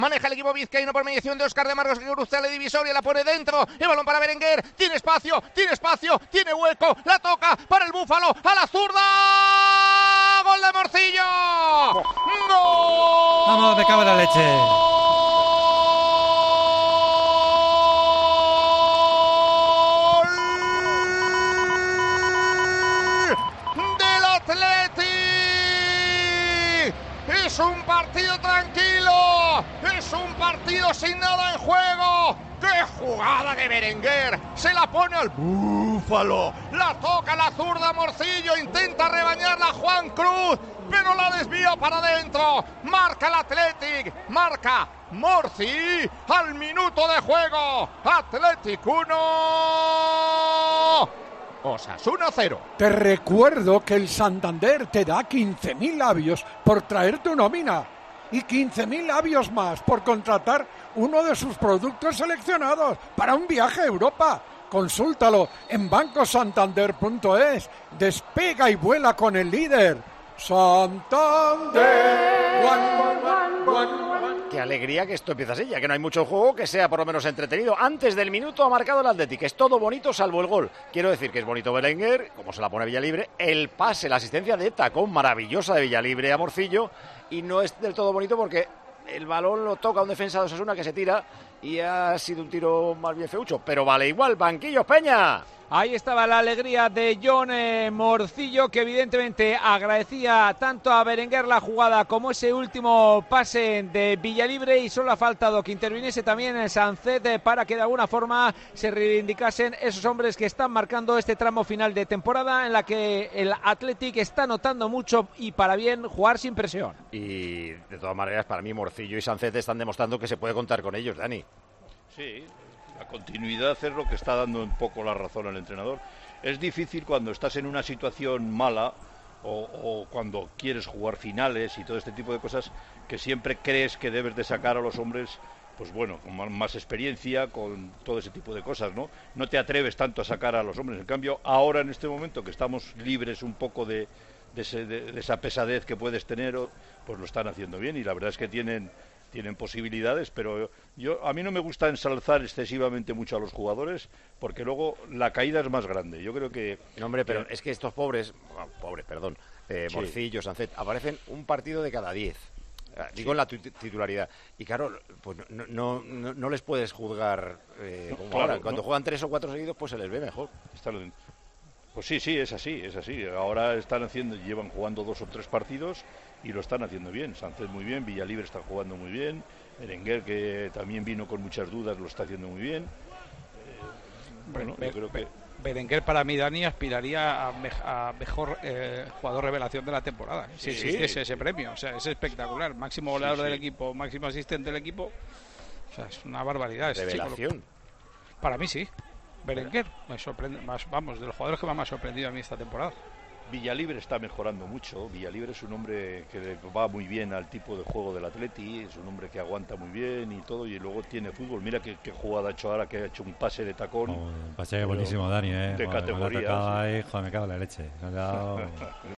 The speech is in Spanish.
Maneja el equipo vizcaíno por mediación de Óscar de Marcos, que cruza la divisoria, la pone dentro. El balón para Berenguer. Tiene espacio, tiene hueco. La toca para el Búfalo. A la zurda. ¡Gol de Morcillo! ¡Gol! Vamos, me cago en la leche. Es un partido tranquilo, es un partido sin nada en juego. ¡Qué jugada de Berenguer! Se la pone al Búfalo, la toca la zurda Morcillo, intenta rebañarla Juan Cruz, pero la desvía para adentro. Marca el Athletic, marca Morci al minuto de juego. Athletic 1, Osasuna 0. Te recuerdo que el Santander te da 15.000 labios por traer tu nómina y 15.000 labios más por contratar uno de sus productos seleccionados para un viaje a Europa. Consúltalo en bancosantander.es. Despega y vuela con el líder. Santander. Qué alegría que esto empieza así, ya que no hay mucho juego que sea por lo menos entretenido. Antes del minuto ha marcado el Athletic. Es todo bonito salvo el gol. Quiero decir que es bonito Berenguer, como se la pone Villalibre, el pase, la asistencia de tacón maravillosa de Villalibre a Morcillo, y no es del todo bonito porque el balón lo toca un defensa de Osasuna que se tira y ha sido un tiro más bien feucho, pero vale igual. Banquillos, Peña. Ahí estaba la alegría de Jon Morcillo, que evidentemente agradecía tanto a Berenguer la jugada como ese último pase de Villalibre, y solo ha faltado que interviniese también el Sancet para que de alguna forma se reivindicasen esos hombres que están marcando este tramo final de temporada, en la que el Athletic está notando mucho y para bien jugar sin presión. Y de todas maneras, para mí Morcillo y Sancet están demostrando que se puede contar con ellos, Dani. Sí, la continuidad es lo que está dando un poco la razón al entrenador. Es difícil cuando estás en una situación mala o cuando quieres jugar finales y todo este tipo de cosas, que siempre crees que debes de sacar a los hombres, pues bueno, con más experiencia, con todo ese tipo de cosas, ¿no? No te atreves tanto a sacar a los hombres. En cambio, ahora en este momento que estamos libres un poco de esa pesadez que puedes tener, pues lo están haciendo bien, y la verdad es que tienen posibilidades, pero a mí no me gusta ensalzar excesivamente mucho a los jugadores, porque luego la caída es más grande. Yo creo que... No, hombre, pero es que estos Morcillo, Sancet, aparecen un partido de cada 10. Digo en la titularidad. Y claro, pues no les puedes juzgar como claro, ahora. Cuando juegan 3 o 4 seguidos, pues se les ve mejor. Pues sí, es así. Ahora llevan jugando 2 o 3 partidos y lo están haciendo bien. Sánchez muy bien, Villalibre está jugando muy bien, Berenguer, que también vino con muchas dudas, lo está haciendo muy bien. Yo creo que Berenguer, para mí, Dani, aspiraría a mejor jugador revelación de la temporada. Si existiese ese premio, o sea, es espectacular. Máximo goleador del equipo, máximo asistente del equipo. O sea, es una barbaridad. Revelación. Para mí sí. Berenguer me sorprende más, vamos, de los jugadores que más me ha sorprendido a mí esta temporada. Villalibre está mejorando mucho. Villalibre es un hombre que va muy bien al tipo de juego del Atleti, es un hombre que aguanta muy bien y todo, y luego tiene fútbol. Mira qué jugada ha hecho ahora, que ha hecho un pase de tacón. Un pase buenísimo, Dani, de categoría. Me cago en la leche.